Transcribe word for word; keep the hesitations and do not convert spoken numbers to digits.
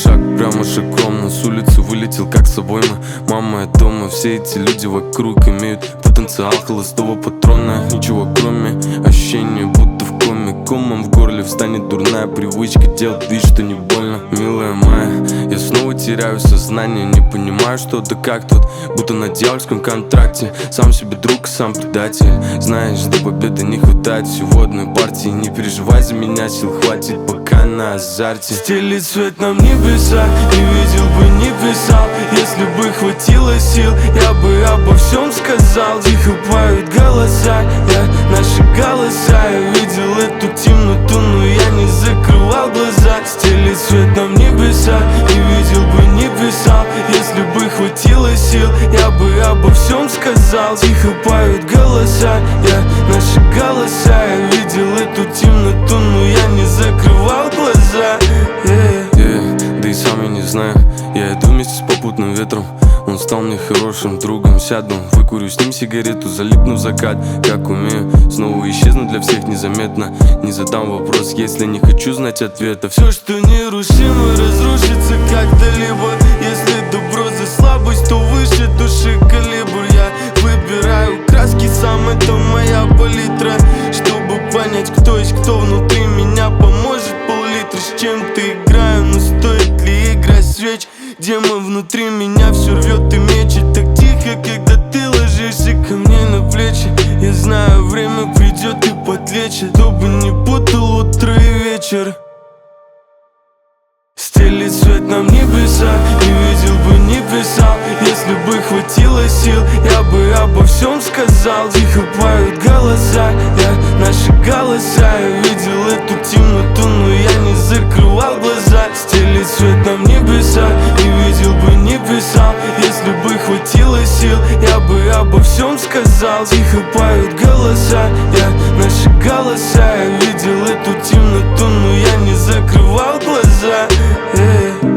шаг прямо шагом, но с улицы вылетел как с обоймы. Мама, я дома, все эти люди вокруг имеют потенциал холостого патрона. Ничего кроме ощущения, будто в коме. Комом в горле встанет дурная привычка делать вид, что не больно. Милая моя, я снова теряю сознание, не понимаю, что да как тут, будто на дьявольском контракте. Сам себе друг, сам предатель. Знаешь, до победы не хватает всего одной партии. Не переживай за меня, сил хватит пока на азарте. Стелит свет нам небеса, не видел бы, не писал. Если бы хватило сил, я бы обо всем сказал. Тихо поют голоса, я наши голоса. Я видел эту темноту, но я не закрывал глаза. Стелит свет нам небеса, не видел бы, не писал. Если бы хватило сил, я бы обо всем сказал. Тихо поют голоса, я наши голоса. Я видел эту темноту, но я не закрывал глаза. yeah. Yeah, да и сам я не знаю, я иду вместе с попутным ветром. Он стал мне хорошим другом. Сяду, выкурю с ним сигарету, залипну в закат, как умею. Снова исчезну для всех незаметно. Не задам вопрос, если не хочу знать ответа. Все, что нерушимо, разрушится как-то-либо. Если добро за слабость, то выше души калибр. Я выбираю краски, сам это моя палитра. Чтобы понять, кто есть кто внутри меня, поможет пол-литра. С чем-то играю, но стоит ли играть свеч? Демон внутри меня все рвет и мечет. Так тихо, когда ты ложишься ко мне на плечи. Я знаю, время придет и подлечит, чтобы не путал утро и вечер. Стелит свет нам небеса, не видел бы, не писал. Если бы хватило сил, я бы обо всем сказал. Тихо поют голоса, я наши голоса. Я видел эту темноту, но я не закрывал глаза. Стелит свет нам небеса, не видел бы, не писал. Если бы хватило сил, я бы обо всем сказал. Тихо поют голоса, я наши голоса. Я видел эту темноту, но я не закрывал глаза. yeah.